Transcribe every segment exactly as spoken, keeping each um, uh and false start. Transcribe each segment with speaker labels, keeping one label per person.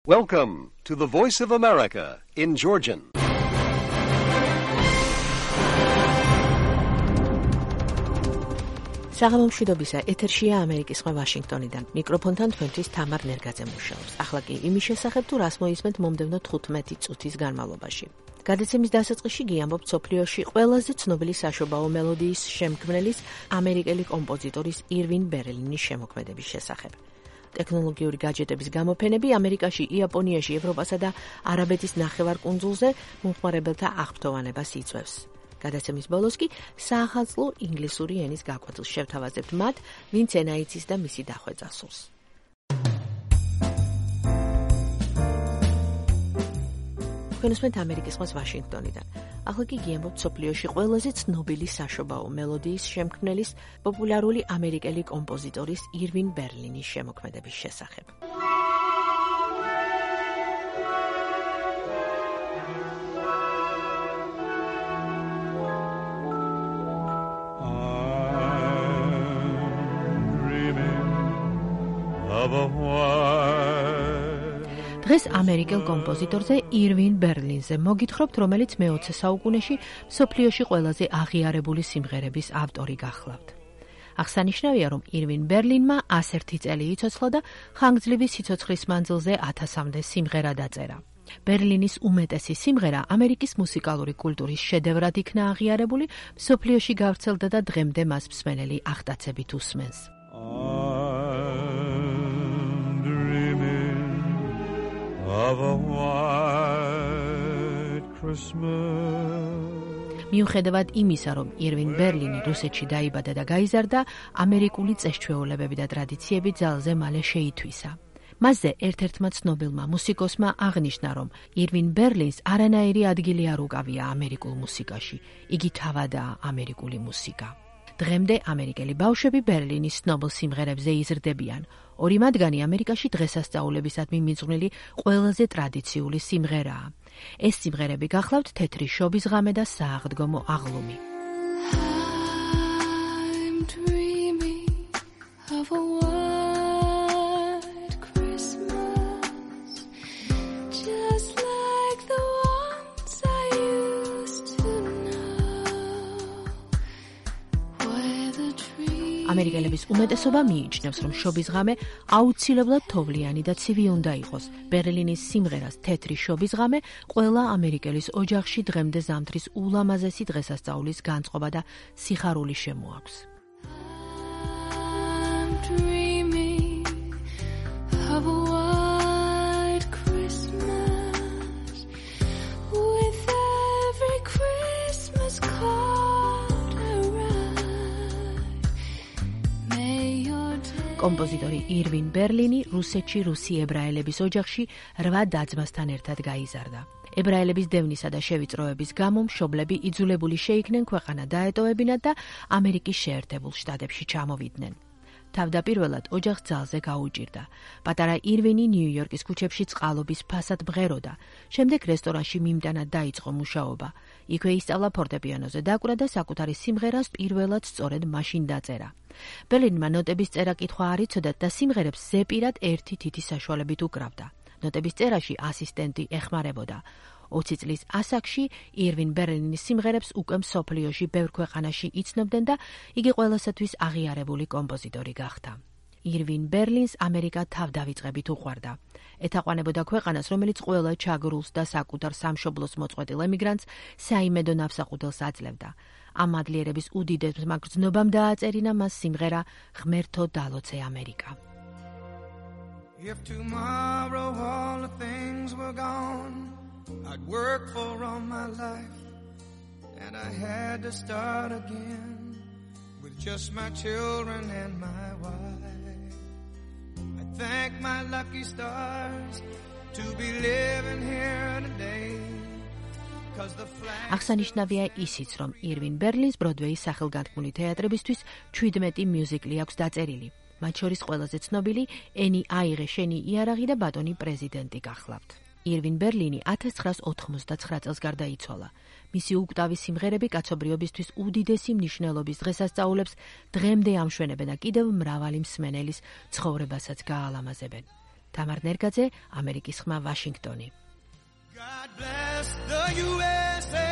Speaker 1: Welcome to the Voice of America in Georgian.
Speaker 2: საღამომშვიდობისა ეთერშია ამერიკის სხვა ვაშინგტონიდან. მიკროფონთან თქვენთვის თამარ ნერგაძე მუშაობს. ახლა კი იმის შესახებ თუ რას მოისმენთ მომდევნო თხუთმეტი წუთის განმავლობაში. გადაცემის დასაწყისში გიამბობთ მსოფლიოში ყველაზე ცნობილი საშობაო მელოდიის შემქმნელის ამერიკელი კომპოზიტორის ირვინ ბერლინის შემოქმედების შესახებ. ტექნოლოგიური გაჯეტების გამოფენები ამერიკაში, იაპონიაში, ევროპასა და არაბეთის ნახევარკუნძულზე მომხმარებელთა აღფრთოვანებას იწვევს. გადაცემის ბოლოს კი საახალწლო ინგლისური ენის გაკვეთილს შევთავაზებთ მათ, ვინც ენა იცის და მისი დახვეწა სურს. თქვენსმენთ ამერიკის ხმას ვაშინგტონიდან. ახლა კი გიამბობთ მსოფლიოში ყველაზე ცნობილი საშობაო მელოდიის შემქმნელის, პოპულარული ამერიკელი კომპოზიტორის ირვინ ბერლინის შემოქმედების შესახებ. დღეს ამერიკელ კომპოზიტორზე ირვინ ბერლინზე მოგითხრობთ, რომელიც მეოცე საუკუნეში მსოფლიოში ყველაზე აღიარებული სიმღერების ავტორი გახლავთ. აღსანიშნავია, რომ ირვინ ბერლინმა ასერთი წელი იცოცხლა და ხანგრძლივი სიცოცხლის მანძილზე ათასამდე სიმღერა დაწერა. ბერლინის უმეტესი სიმღერა ამერიკის მუსიკალური კულტურის შედევრად იქნა აღიარებული, მსოფლიოში გავრცელდა და დღემდე მას მსმენელი ახტაცებით უსმენს.
Speaker 3: Of a white Christmas.
Speaker 2: მიუხედავად იმისა, რომ ირვინ ბერლინი რუსეთში დაიბადა და გაიზარდა, ამერიკული წესჩვეულებები და ტრადიციები ძალზე მალე შეითვისა. მასზე ერთ-ერთმა ცნობილმა მუსიკოსმა აღნიშნა, რომ ირვინ ბერლინს არანაირი ადგილი არ უკავია ამერიკულ მუსიკაში. იგი თავადაა ამერიკული მუსიკა. დღემდე ამერიკელი ბავშვები ბერლინის ცნობილ სიმღერებზე იზრდებიან. ორი მათგანი ამერიკაში დღესასწაულებისადმი მიძღვნილი ყველაზე ტრადიციული სიმღერაა. ეს სიმღერები გახლავთ თეთრი შობის ღამე და სააღდგომო აღლუმი.
Speaker 4: I'm dreaming of a white Christmas, just like the ones I used to know, where the trees
Speaker 2: ამერიკელების უმეტესობა მიიჩნევს, რომ შობის ღამე აუცილებლად თოვლიანი და ცივი უნდა იყოს. ბერლინის სიმღერას თეთრი შობის ღამე ყველა ამერიკელის ოჯახში დღემდე ზამთრის ულამაზესი დღესასწაულის განწყობა და სიხარული შემოაქვს.
Speaker 4: I'm dreaming of a white Christmas, with every Christmas card I write. May your day
Speaker 2: კომპოზიტორი ირვინ ბერლინი რუსეთში რუსი ებრაელების ოჯახში რვა და-ძმასთან ერთად გაიზარდა. ებრაელების დევნისა და შევიწროების გამო მშობლები იძულებული შეიქნენ ქვეყანა დაეტოვებინათ და ამერიკის შეერთებულ შტატებში ჩამოვიდნენ. თავდაპირველად ოჯახს ძალზე გაუჭირდა. პატარა ირვინი ნიუ-იორკის ქუჩებში წყალობის ფასად ბღეროდა. შემდეგ რესტორანში მიმტანად დაიწყო მუშაობა. იქვე ისწავლა ფორტეპიანოზე დაკვრა და საკუთარი სიმღერას პირველად სწორედ მაშინ დაწერა. ბერლინმა ნოტების წერა-კითხვა არ იცოდათ და სიმღერებს ზეპირად ერთი თითის საშუალებით უკრავდა. ნოტების წერაში ასისტენტი ეხმარებოდა. ოცი წლის ასაკში ირვინ ბერლინის სიმღერებს უკვე მსოფლიოში ბევრ ქვეყანაში იცნობდნენ და იგი ყველასათვის აღიარებული კომპოზიტორი გახდა. ირვინ ბერლინს ამერიკა თავდავიწყებით უყვარდა. ეთაყვანებოდა ქვეყანას, რომელიც ყველა ჩაგრულს და საკუთარ სამშობლოს მოწყვეტილ ემიგრანტს საიმედო ნავსაყუდელს აძლევდა. ამ ადლიერების უდიდებმა გრძნობამ დააწერინა მას სიმღერა ღმერთო დალოცე ამერიკა.
Speaker 3: If tomorrow all the things were gone, I'd work for all my life, and I had to start again with just my children and my wife. I thank my lucky stars to be living here today.
Speaker 2: აღსანიშნავია ისიც, რომ ირვინ ბერლინს ბროდვეის სახელგანთქმული თეატრებისთვის ჩვიდმეტი მიუზიკლი აქვს დაწერილი. მათ შორის ყველაზე ცნობილი ენი აიღე შენი იარაღი და ბატონი პრეზიდენტი გახლავთ. ირვინ ბერლინი ათას ცხრაას ოთხმოცდაცხრა წელს გარდაიცვალა. მისი უკტავი სიმღერები კაცობრიობისთვის უდიდესი მნიშვნელობის დღესასწაულებს დღემდე ამშვენებენ და კიდევ მრავალი მსმენელის ცხოვრებასაც გაალამაზებენ. თამარ ნერგაძე, ამერიკის ხმა, ვაშინგტონი.
Speaker 3: God bless the U S A.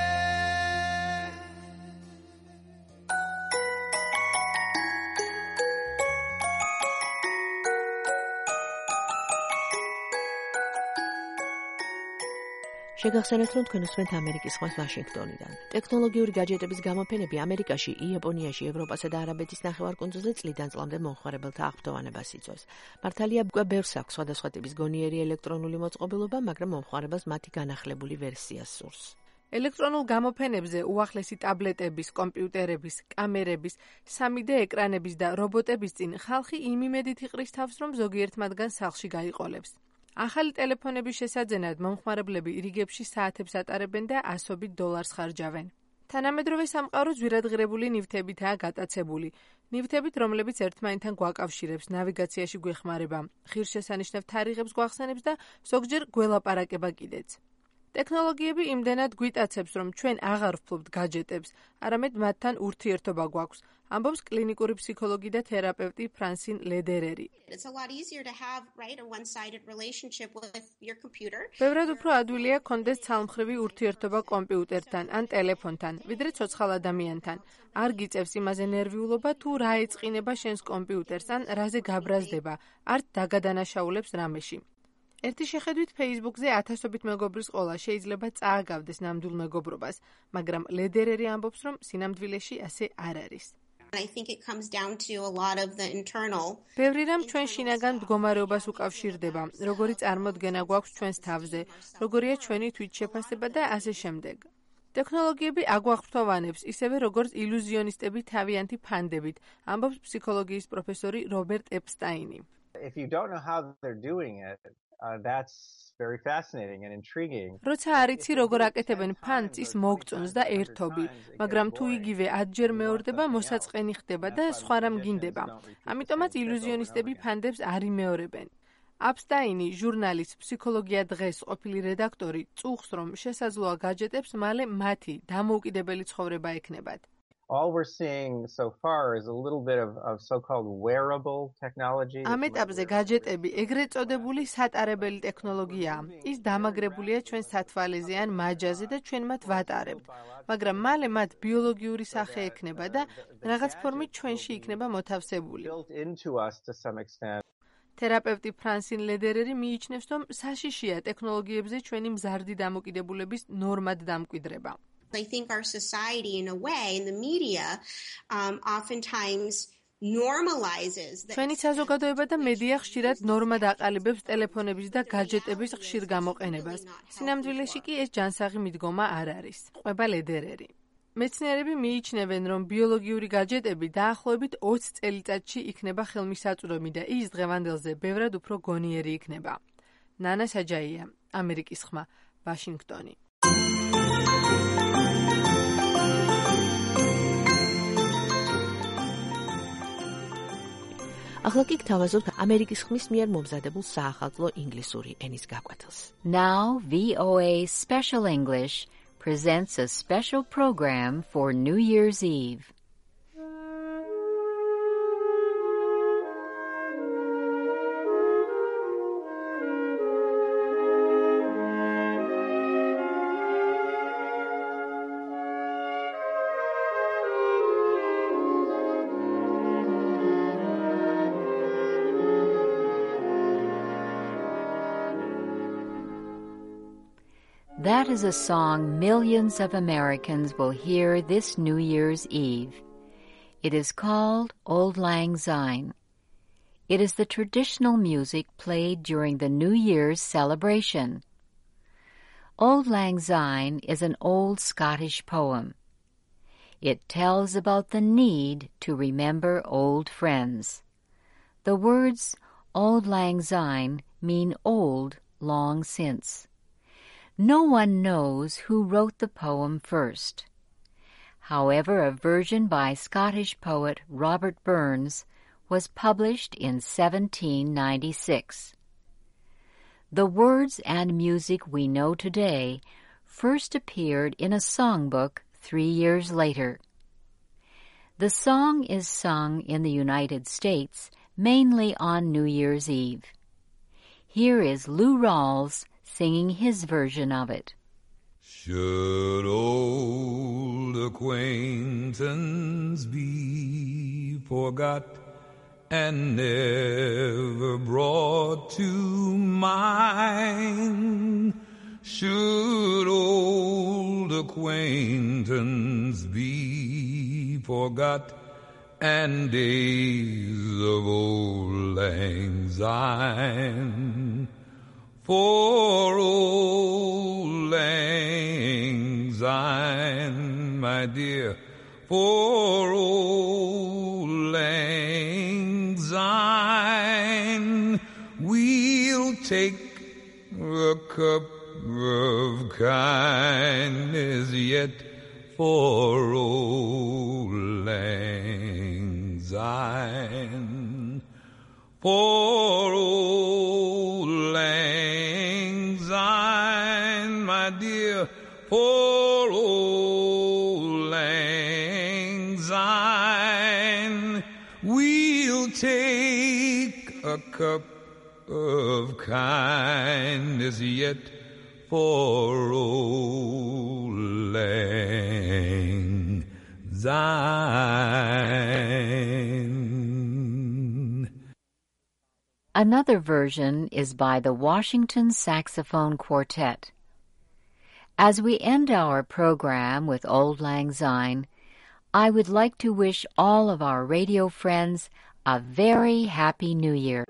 Speaker 2: შეგახსენებთ, რომ თქვენ უსმენთ ამერიკის ხმას ვაშინგტონიდან. ტექნოლოგიური გაჯეტების გამოფენები ამერიკაში, იაპონიაში, ევროპასა და არაბეთის ნახევარკუნძულზე წლიდან წლამდე მომხმარებელთა აღფრთოვანებას იწვევს. მართალია, უკვე ბევრს აქვს სხვადასხვა ტიპის გონიერი ელექტრონული მოწყობილობა, მაგრამ მომხმარებელს მათი განახლებული ვერსია სურს.
Speaker 5: ელექტრონულ გამოფენებზე უახლესი ტაბლეტების, კომპიუტერების, კამერების, სამი დე ეკრანების და რობოტების წინ ხალხი იმ იმედით იყრის თავს, რომ ზოგიერთ მათგან სახლში გაიყოლებს. ახალი ტელეფონების შესაძენად მომხმარებლები რიგებში საათებს ატარებენ და ასობით დოლარს ხარჯავენ. თანამედროვე სამყარო ძვირადღირებული ნივთებითაა გატაცებული. ნივთებით, რომლებიც ერთმანეთთან გვაკავშირებს, ნავიგაციაში გვეხმარება, ღირსშესანიშნავ თარიღებს გვახსენებს და ზოგჯერ გველაპარაკება კიდეც. ტექნოლოგიები იმდენად გვიტაცებს, რომ ჩვენ აღარ ვფლობთ გაჯეტებს, არამედ მათთან ურთიერთობა გვაქვს, ამბობს კლინიკური ფსიქოლოგი და თერაპევტი ფრანსინ ლედერერი.
Speaker 6: It's a lot easier to have, right, a one-sided relationship with your computer.
Speaker 5: ბევრად უფრო ადვილია გქონდეს ცალმხრივი ურთიერთობა კომპიუტერთან ან ტელეფონთან, ვიდრე ცოცხალ ადამიანთან. არ გიწევს იმაზე ნერვიულობა თუ რა ეწყინება შენს კომპიუტერს ან რაზე გაბრაზდება, არც დაგადანაშაულებს რამეში. ერთი შეხედვით Facebook-ზე ათასობით მეგობრის ყოლა შეიძლება წააგავდეს ნამდვილ მეგობრობას, მაგრამ ლედერერი ამბობს, რომ სინამდვილეში ასე არ არის.
Speaker 6: I think it comes down to a lot of the internal.
Speaker 5: ბევრი რამ ჩვენ შინაგან მდგომარეობას უკავშირდება, როგორი წარმოდგენა გვაქვს ჩვენს თავზე, როგორია ჩვენი თვითშეფასება და ასე შემდეგ. ტექნოლოგიები აგვახვრთოვანებს, ისევე როგორც ილუზიონისტები თავიანთი ფანდებით, ამბობს ფსიქოლოგიის პროფესორი რობერტ ეპსტაინი.
Speaker 7: If you don't know how they're doing it, uh, that's very fascinating and intriguing.
Speaker 5: როცა არ იცი როგორ აკეთებენ ფანტს, ის მოგწონს და ერთობი, მაგრამ თუ იგივე ათჯერ მეორდება, მოსაწყენი ხდება და სხვა რამ გინდება. ამიტომაც ილუზიონისტები ფანდებს არ იმეორებენ. აპსტაინი, ჟურნალის ფსიქოლოგია დღეს ყოფილი რედაქტორი, წუხს, რომ შესაძლოა გაჯეტებს მალე მათი დამოუკიდებელი ცხოვრება ექნებათ.
Speaker 7: All we're seeing so far is a little bit of, of so-called wearable technology.
Speaker 5: ამ ეტაპზე გაჯეტები ეგრეთ წოდებული სატარებელი ტექნოლოგიაა. ის დამაგრებულია ჩვენ სათვალეზე ან მაჯაზე და ჩვენ მათ ვატარებთ. მაგრამ მალე მათ ბიოლოგიური სახე ექნება და რაღაც ფორმით ჩვენში იქნება მოთავსებული.
Speaker 7: Built into us to some extent.
Speaker 5: თერაპევტი ფრანსინ ლედერერი მიიჩნევს, რომ საშიშია ტექნოლოგიებზე ჩვენი მზარდი დამოკიდებულების ნორმად დამკვიდრება.
Speaker 6: I think our society, in a way, in the media, um, oftentimes normalizes that.
Speaker 5: ჩვენი საზოგადოება და მედია ხშირად ნორმად აყალიბებს ტელეფონების და გაჯეტების ხშირ გამოყენებას. სინამდვილეში კი ეს ჯანსაღი მიდგომა არ არის. ყვება ლედერერი. მეცნიერები მიიჩნევენ, რომ ბიოლოგიური გაჯეტები დაახლოებით ოცი წელიწადში იქნება ხელმისაწვდომი და ის დღევანდელზე ბევრად უფრო გონიერი იქნება. ნანა საჯაია, ამერიკის ხმა, ვაშინგტონი.
Speaker 2: ახლა კი გთავაზობთ ამერიკის ხმის მიერ მომზადებულ საახალწლო ინგლისური ენის გაკვეთილს.
Speaker 8: Now V O A Special English presents a special program for New Year's Eve. That is a song millions of Americans will hear this New Year's Eve. It is called Auld Lang Syne. It is the traditional music played during the New Year's celebration. Auld Lang Syne is an old Scottish poem. It tells about the need to remember old friends. The words Auld Lang Syne mean old, long since. No one knows who wrote the poem first. However, a version by Scottish poet Robert Burns was published in seventeen ninety-six. The words and music we know today first appeared in a songbook three years later. The song is sung in the United States mainly on New Year's Eve. Here is Lou Rawls singing his version of it.
Speaker 9: Should old acquaintance be forgot and never brought to mind, should old acquaintance be forgot and days of old lang syne, for old lang syne, my dear, for old lang syne, we'll take a cup of kindness yet for old lang syne, for old lang syne, my dear, for old lang syne, we'll take a cup of kindness yet for old lang syne.
Speaker 8: Another version is by the Washington Saxophone Quartet. As we end our program with Auld Lang Syne, I would like to wish all of our radio friends a very happy New Year.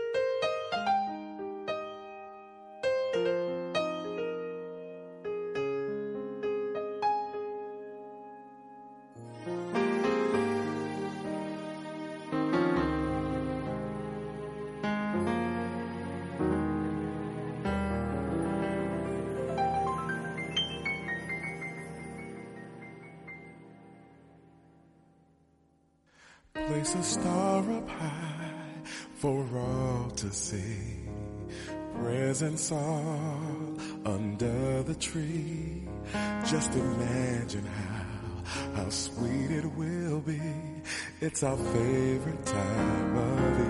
Speaker 10: Place a star up high for all to see. Presents all under the tree. Just imagine how, how sweet it will be. It's our favorite time of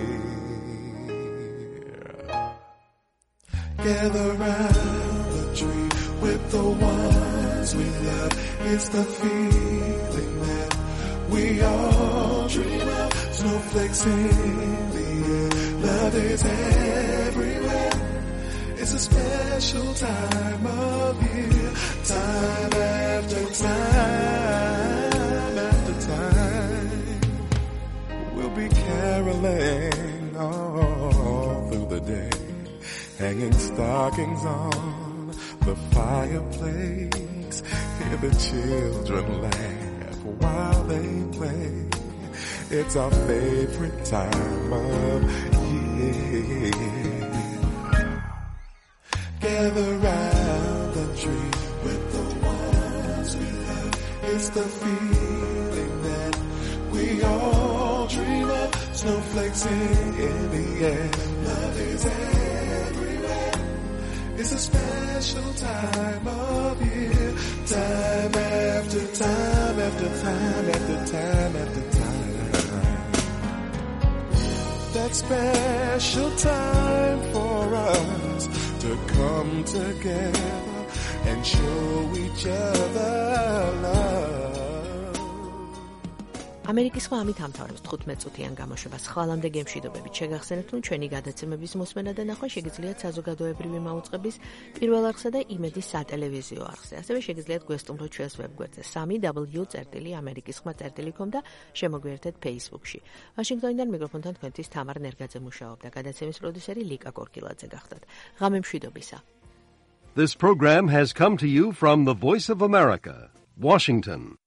Speaker 10: year. Gather round the tree with the ones we love. It's the feeling that we all dream of. Snowflakes in the air, love is everywhere. It's a special time of year. Time after time after time, we'll be caroling all through the day, hanging stockings on the fireplace. Hear the children laugh while they play. It's our favorite time of year. Gather round the tree with the ones we love. It's the feeling that we all dream of. Snowflakes in, in the air, love is everywhere. It's a special time of year. Time after time after time after time after time. That special time for us to come together and show each other love.
Speaker 2: ამერიკის სხვა ამით ამთავრებს თხუთმეტ წუთიან გამოშვებას. ხვალამდე გემშვიდობებით შეგახსენებთ, რომ ჩვენი გადაცემების მოსმენა და ნახვა შეგიძლიათ საზოგადოებრივი მაუწყების პირველ არხსა და იმედის სატელევიზიო არხზე. ასევე შეგიძლიათ გვესტუმროთ ჩვენს ვებგვერდზე სამი დაბლიუ წერტილი ამერიკის ხმა წერტილი კომ და შემოგვიერთეთ Facebook-ში. ვაშინგტონიდან მიკროფონთან თქვენთვის თამარ ნერგაძე მუშაობდა. გადაცემის პროდიუსერი ლიკა კორკილაძე გახდათ. ღამე მშვიდობისა.
Speaker 1: This program has come to you from the Voice of America, Washington.